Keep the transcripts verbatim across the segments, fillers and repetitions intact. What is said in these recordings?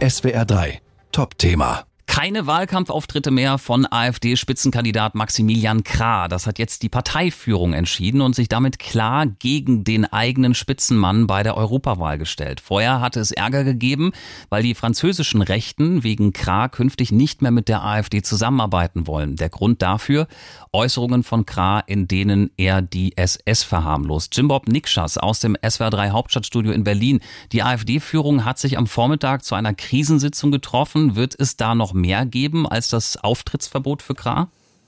S W R drei Top-Thema. Keine Wahlkampfauftritte mehr von AfD-Spitzenkandidat Maximilian Krah. Das hat jetzt die Parteiführung entschieden und sich damit klar gegen den eigenen Spitzenmann bei der Europawahl gestellt. Vorher hatte es Ärger gegeben, weil die französischen Rechten wegen Krah künftig nicht mehr mit der AfD zusammenarbeiten wollen. Der Grund dafür: Äußerungen von Krah, in denen er die S S verharmlost. Jimbob Nikschas aus dem S W R drei Hauptstadtstudio in Berlin. Die AfD-Führung hat sich am Vormittag zu einer Krisensitzung getroffen. Wird es da noch mehr geben als das Auftrittsverbot für Krah?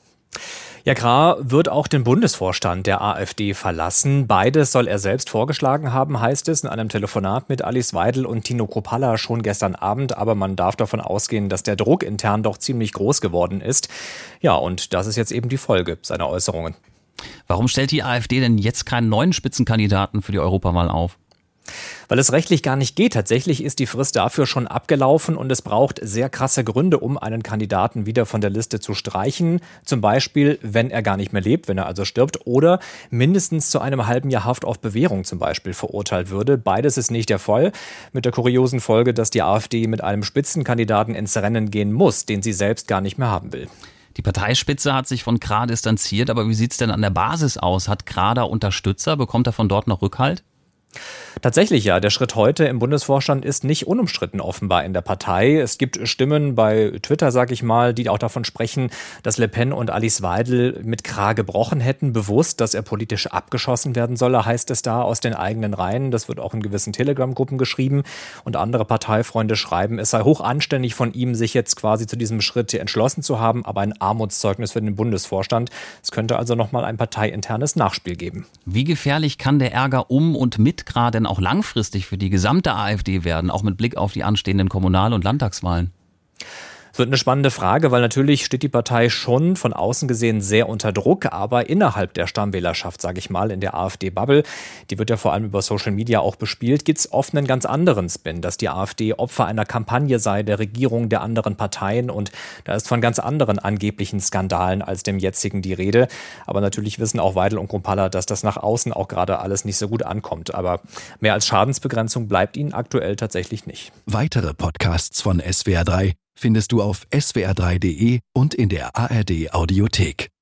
Ja, Krah wird auch den Bundesvorstand der AfD verlassen. Beides soll er selbst vorgeschlagen haben, heißt es in einem Telefonat mit Alice Weidel und Tino Kruppalla schon gestern Abend. Aber man darf davon ausgehen, dass der Druck intern doch ziemlich groß geworden ist. Ja, und das ist jetzt eben die Folge seiner Äußerungen. Warum stellt die AfD denn jetzt keinen neuen Spitzenkandidaten für die Europawahl auf? Weil es rechtlich gar nicht geht. Tatsächlich ist die Frist dafür schon abgelaufen und es braucht sehr krasse Gründe, um einen Kandidaten wieder von der Liste zu streichen. Zum Beispiel, wenn er gar nicht mehr lebt, wenn er also stirbt oder mindestens zu einem halben Jahr Haft auf Bewährung zum Beispiel verurteilt würde. Beides ist nicht der Fall. Mit der kuriosen Folge, dass die AfD mit einem Spitzenkandidaten ins Rennen gehen muss, den sie selbst gar nicht mehr haben will. Die Parteispitze hat sich von Krah distanziert, aber wie sieht's denn an der Basis aus? Hat Krah da Unterstützer? Bekommt er von dort noch Rückhalt? Tatsächlich ja. Der Schritt heute im Bundesvorstand ist nicht unumstritten offenbar in der Partei. Es gibt Stimmen bei Twitter, sag ich mal, die auch davon sprechen, dass Le Pen und Alice Weidel mit Krah gebrochen hätten, bewusst, dass er politisch abgeschossen werden solle, heißt es da aus den eigenen Reihen. Das wird auch in gewissen Telegram-Gruppen geschrieben. Und andere Parteifreunde schreiben, es sei hoch anständig von ihm, sich jetzt quasi zu diesem Schritt entschlossen zu haben, aber ein Armutszeugnis für den Bundesvorstand. Es könnte also nochmal ein parteiinternes Nachspiel geben. Wie gefährlich kann der Ärger um und mit Krah denn auch langfristig für die gesamte AfD werden, auch mit Blick auf die anstehenden Kommunal- und Landtagswahlen? Es wird eine spannende Frage, weil natürlich steht die Partei schon von außen gesehen sehr unter Druck, aber innerhalb der Stammwählerschaft, sage ich mal, in der AfD-Bubble, die wird ja vor allem über Social Media auch bespielt, gibt es oft einen ganz anderen Spin, dass die AfD Opfer einer Kampagne sei, der Regierung, der anderen Parteien, und da ist von ganz anderen angeblichen Skandalen als dem jetzigen die Rede. Aber natürlich wissen auch Weidel und Kruppalla, dass das nach außen auch gerade alles nicht so gut ankommt. Aber mehr als Schadensbegrenzung bleibt ihnen aktuell tatsächlich nicht. Weitere Podcasts von S W R drei findest du auf S W R drei Punkt de und in der A R D Audiothek.